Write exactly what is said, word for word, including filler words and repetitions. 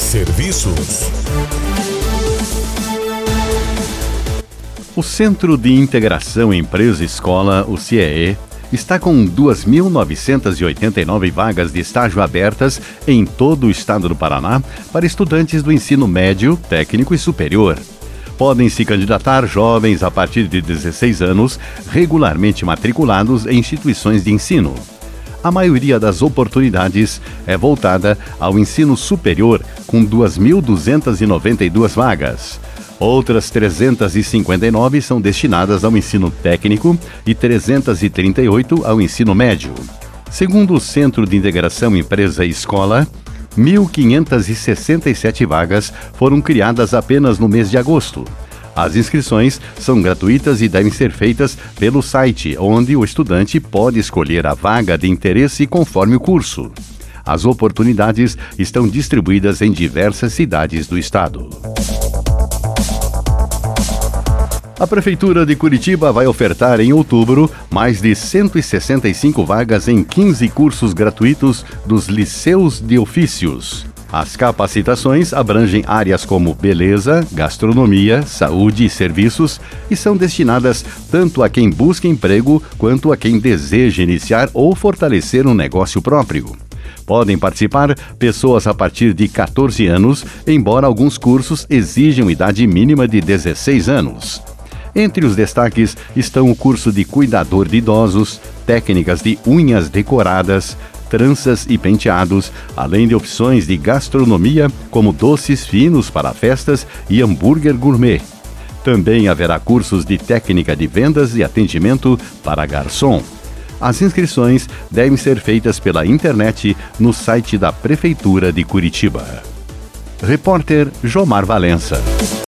Serviços. O Centro de Integração Empresa-Escola, o C E E, está com duas mil novecentas e oitenta e nove vagas de estágio abertas em todo o estado do Paraná para estudantes do ensino médio, técnico e superior. Podem se candidatar jovens a partir de dezesseis anos, regularmente matriculados em instituições de ensino. A maioria das oportunidades é voltada ao ensino superior, com duas mil duzentas e noventa e duas vagas. Outras trezentas e cinquenta e nove são destinadas ao ensino técnico e trezentas e trinta e oito ao ensino médio. Segundo o Centro de Integração Empresa-Escola, mil quinhentas e sessenta e sete vagas foram criadas apenas no mês de agosto. As inscrições são gratuitas e devem ser feitas pelo site, onde o estudante pode escolher a vaga de interesse conforme o curso. As oportunidades estão distribuídas em diversas cidades do estado. A Prefeitura de Curitiba vai ofertar em outubro mais de cento e sessenta e cinco vagas em quinze cursos gratuitos dos liceus de ofícios. As capacitações abrangem áreas como beleza, gastronomia, saúde e serviços e são destinadas tanto a quem busca emprego quanto a quem deseja iniciar ou fortalecer um negócio próprio. Podem participar pessoas a partir de quatorze anos, embora alguns cursos exijam idade mínima de dezesseis anos. Entre os destaques estão o curso de cuidador de idosos, técnicas de unhas decoradas, tranças e penteados, além de opções de gastronomia, como doces finos para festas e hambúrguer gourmet. Também haverá cursos de técnica de vendas e atendimento para garçom. As inscrições devem ser feitas pela internet no site da Prefeitura de Curitiba. Repórter Jomar Valença.